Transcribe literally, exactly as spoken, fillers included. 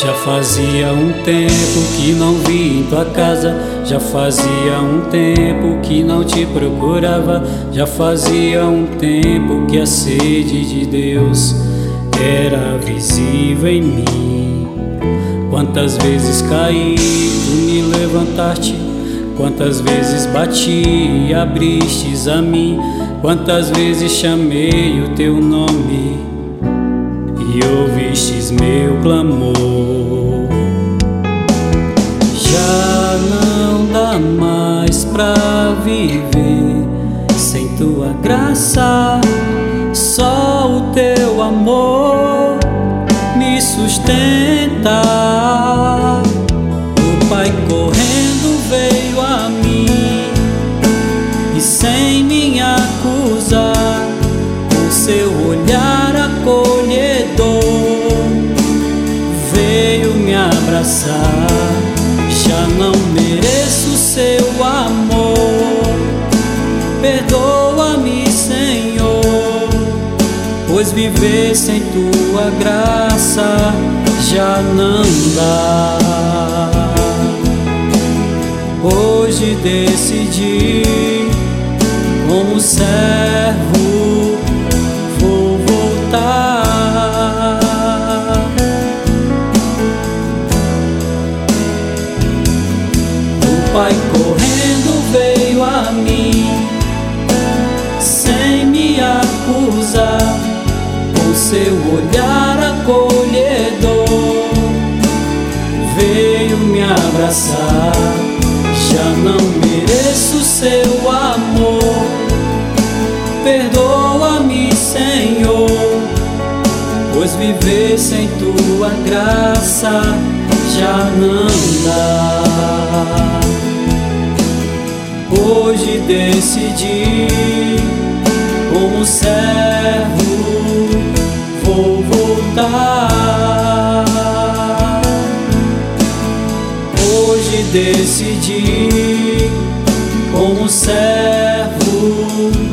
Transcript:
Já fazia um tempo que não vi em tua casa, já fazia um tempo que não te procurava, já fazia um tempo que a sede de Deus era visível em mim. Quantas vezes caí, tu me levantaste, quantas vezes bati e abristes a mim, quantas vezes chamei o teu nome e ouvistes meu clamor. Já não dá mais pra viver sem tua graça, só o teu amor me sustenta. O Pai correndo veio a mim e sem me acusar, com seu olhar acolhedor veio me abraçar. Já não mereço seu amor, perdoa-me, Senhor, pois viver sem tua graça já não dá. Hoje decidi, como servo, vou voltar. O Pai correndo veio a mim, sem me acusar, com seu olhar acolhedor veio me abraçar. Já não mereço seu amor, perdoa-me, Senhor, pois viver sem tua graça já não dá. Hoje decidi, como servo, vou voltar. Hoje decidi, como servo,